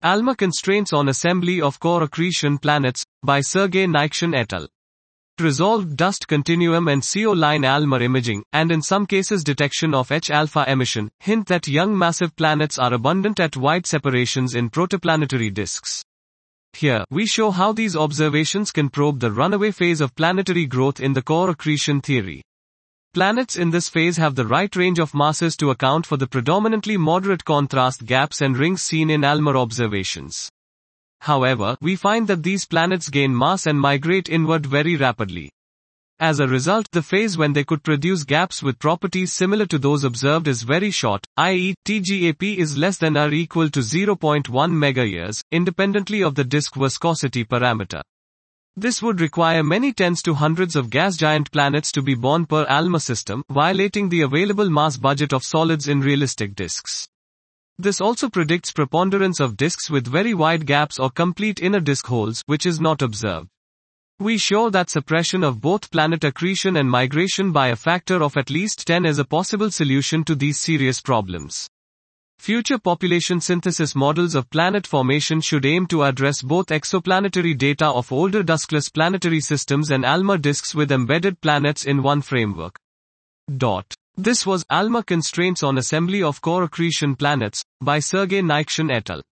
ALMA Constraints on Assembly of Core Accretion Planets, by Sergei Naikshin et al. Resolved dust continuum and CO line ALMA imaging, and in some cases detection of H-alpha emission, hint that young massive planets are abundant at wide separations in protoplanetary disks. Here, we show how these observations can probe the runaway phase of planetary growth in the core accretion theory. Planets in this phase have the right range of masses to account for the predominantly moderate contrast gaps and rings seen in ALMA observations. However, we find that these planets gain mass and migrate inward very rapidly. As a result, the phase when they could produce gaps with properties similar to those observed is very short, i.e., TGAP is less than or equal to 0.1 megayears, independently of the disk viscosity parameter. This would require many tens to hundreds of gas giant planets to be born per ALMA system, violating the available mass budget of solids in realistic disks. This also predicts preponderance of disks with very wide gaps or complete inner disk holes, which is not observed. We show that suppression of both planet accretion and migration by a factor of at least 10 is a possible solution to these serious problems. Future population synthesis models of planet formation should aim to address both exoplanetary data of older duskless planetary systems and ALMA disks with embedded planets in one framework. This was ALMA Constraints on Assembly of Core Accretion Planets, by Sergei Naikshin et al.